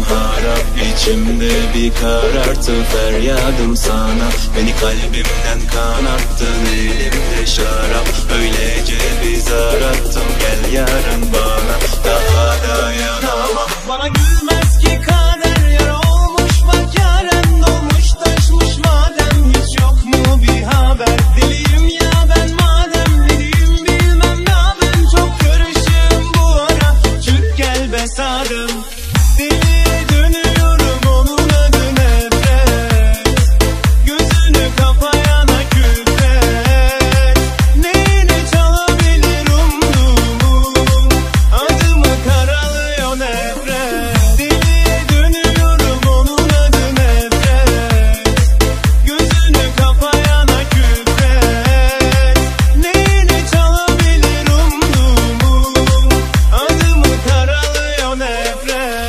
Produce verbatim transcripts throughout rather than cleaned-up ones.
harap, içimde bir karartı feryadım sana. Beni kalbimden kanarttın, elimde şarap. Öylece biz arattım, gel yarın bana. Daha dayanamam. Bana gülmez ki kader, yar olmuş bak yaren dolmuş taşmış madem. Hiç yok mu bir haber? Deliyim ya ben madem, ne diyeyim bilmem ya ben. Çok karışığım bu ara, çık gel be sadım. Deliye dönüyorum, onun adı nefret. Gözünü kapayana küfret. Neyine çalabilir umduğumu, adımı karalıyor nefret. Deliye dönüyorum, onun adı nefret. Gözünü kapayana küfret. Neyine çalabilir umduğumu, adımı karalıyor nefret.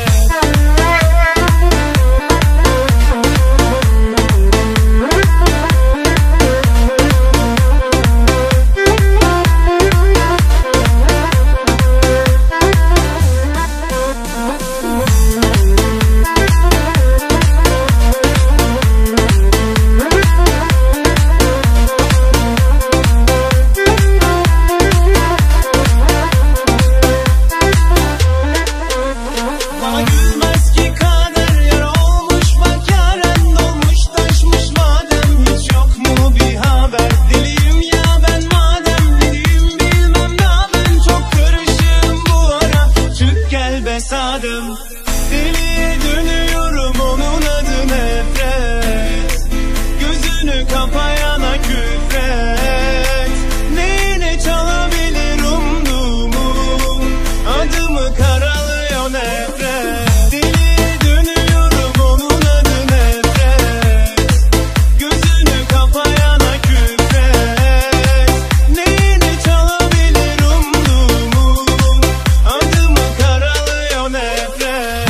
Bana gülmez ki kader, yar olmuş bak yaren dolmuş taşmış madem. Hiç yok mu bir haber? Deliyim ya ben madem, ne diyeyim bilmem ya ben. Çok karışığım bu ara, çık gel be sadım. Deliye dönüyorum, onun adı nefret. Gözünü kapayana küfret. Neyine çalabilir umduğumu, adımı karalıyor nefret. Deliye dönüyorum, onun adı nefret. Gözünü kapayana küfret. Neyine çalabilir umduğumu, adımı karalıyor nefret.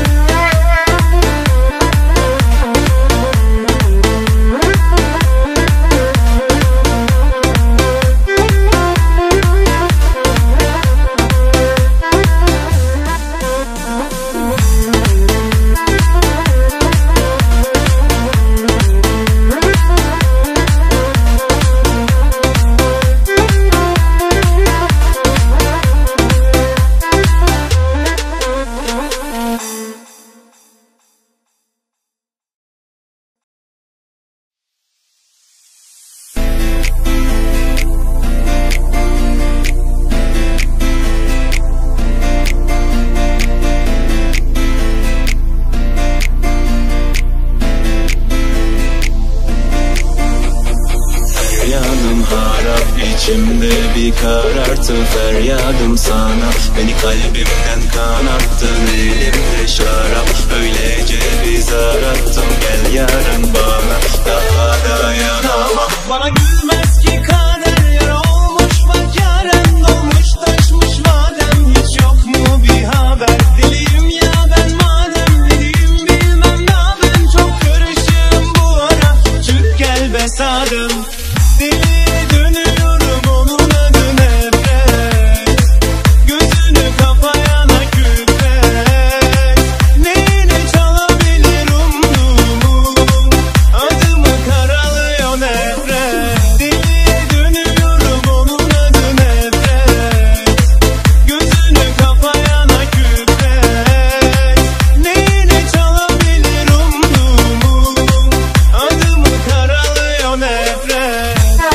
Feryadım harap, içimde bir karartı feryadım sana. Beni kalbimden kanarttın, elimde şarap. Öylece biz arattım, gel yarın bana. Daha dayanamam. Bana gülmez ki kader, yar olmuş bak yaren dolmuş taşmış madem. Hiç yok mu bir haber? Deliyim ya ben madem, ne diyeyim bilmem ya ben. Çok karışığım bu ara, çık gel be sadım. Deliye dönüyorum, onun adı nefret. Gözünü kapayana küfret. Neyine çalabilir umduğumu, adımı karalıyor nefret. Deliye dönüyorum, onun adı nefret. Gözünü kapayana küfret. Neyine çalabilir umduğumu, adımı karalıyor nefret.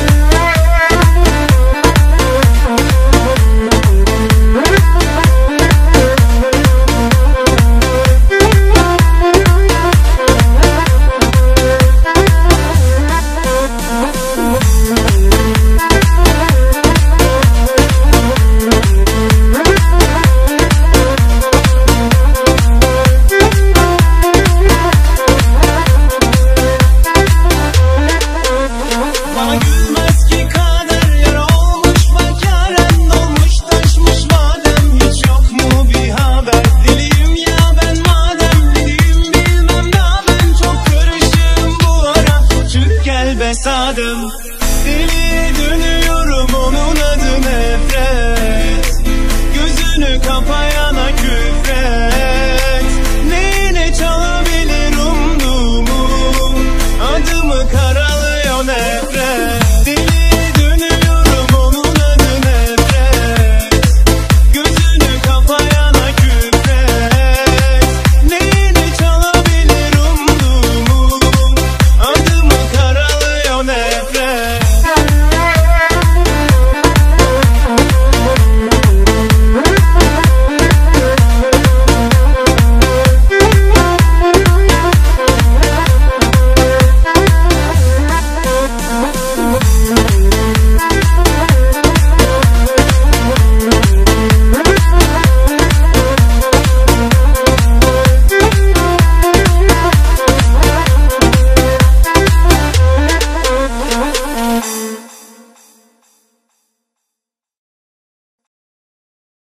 Bana gülmez ki kader, yar olmuş bak yaren dolmuş taşmış madem. Hiç yok mu bir haber? Deliyim ya ben madem, ne diyeyim bilmem ya ben. Çok karışığım bu ara, çık gel be sadım. Deliye dönüyorum, onun adı nefret. Gözünü kapayana